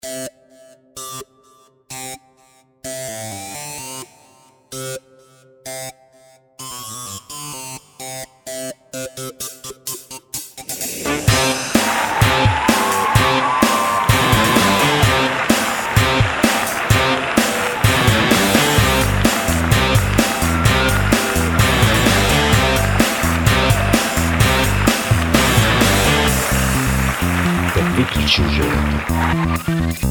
Выключи уже это.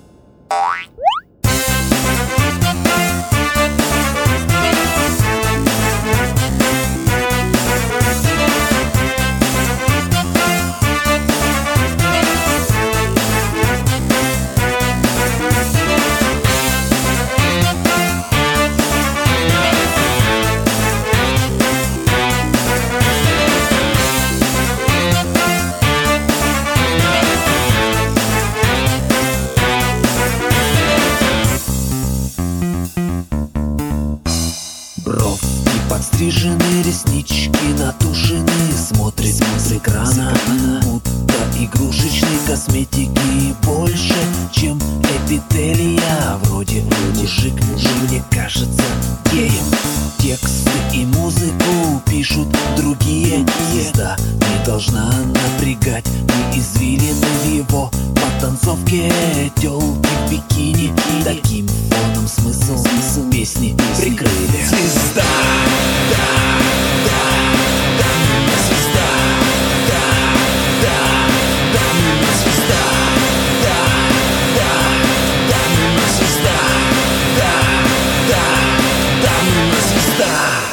Бровки подстрижены, реснички натушены, смотрит с экрана, будто игрушечной косметики больше, чем эпителия. Вроде мужик, мне кажется геем. Тексты и музыку пишут другие. Езда не должна напрягать ни извилины в его потанцовке. Тёлки в бикини, таким фоном смысл песни прикрыли. Звезда, да, да, да, звезда, да, да, да, звезда, да, да, да, звезда, да, да, да, звезда.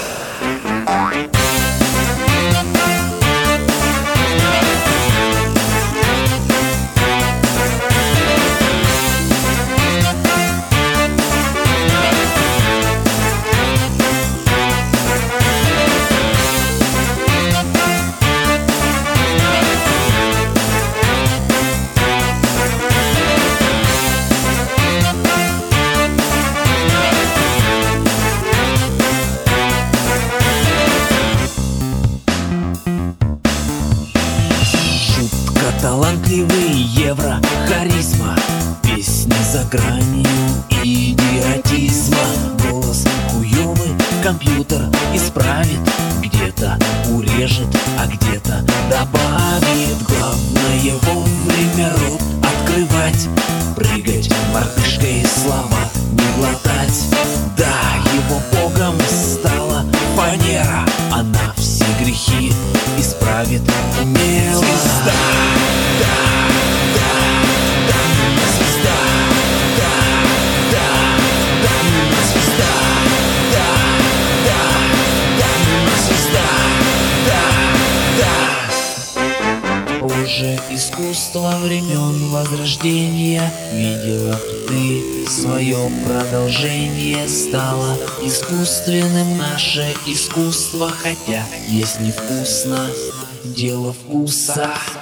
Талантливый евро, харизма, песни за гранью идиотизма. Голос хуёвый, компьютер исправит, где-то урежет, а где-то добавит. Главное вовремя рот открывать, прыгать мартышкой, слова не глотать. Да, его богом стала фанера, она все грехи исправит умело. Звезда, да, да, да, звезда, да, да, да, звезда, да, да, да, звезда, да, да. Уже искусство времен Возрождения видела ты свое продолжение. Стало искусственным наше искусство, хотя есть невкусно, дело вкуса.